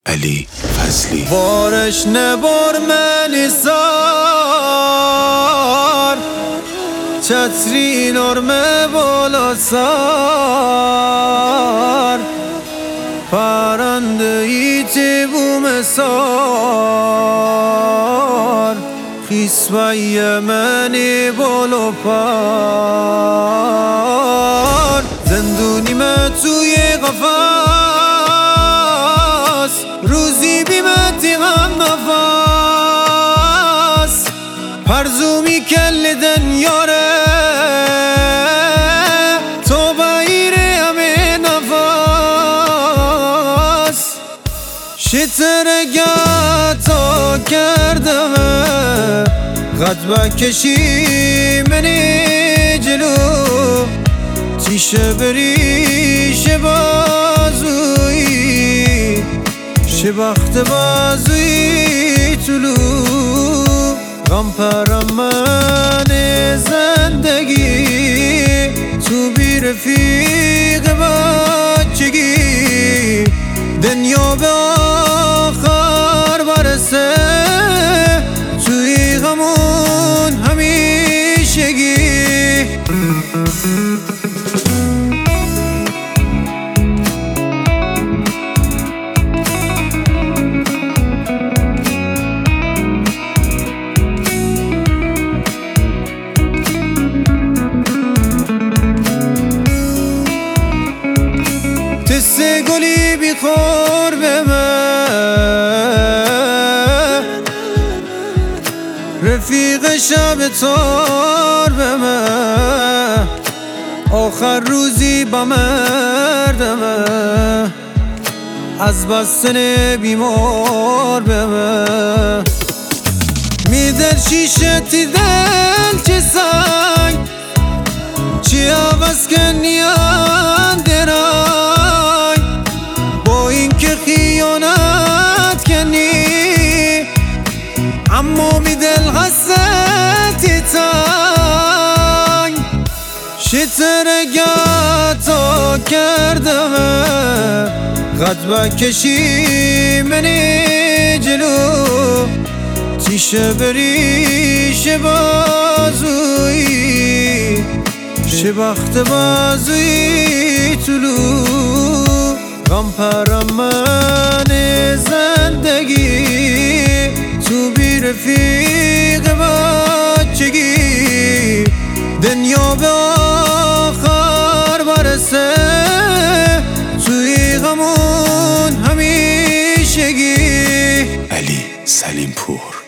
علی فضلی بارش نبار منی سار چتری نرمه بالا سار پرنده ایتی بوم سار خیسوی منی بالا پر زندونی من توی قفس روزی بیمتی غم نفس پرزومی کل دنیاره تو بایره همه نفس شترگتا کردم قد بکشی منی جلو تیشه بریش بازوی شبخت بازوی طلو غم پرم من زندگی تو بی رفیق بچگی دنیا به آخر برسه توی غمون همیشگی تسه گلی بیخور به من رفیق شب تار به من آخر روزی با مردمه از بستن بیمار به من میدر شیشه تی دل چه سنگ چی عوض کنیان درای با این که خیانت کنی اما می دل غصتی تنگ شترگتا کردم قد بکشی منی جلو تیشه بریش بازوی شبخت بازوی طلو غم پرم من زندگی تو بی رفیق بچگی دنیا به آخر برسه توی غمون همیشگی علی سلیمپور.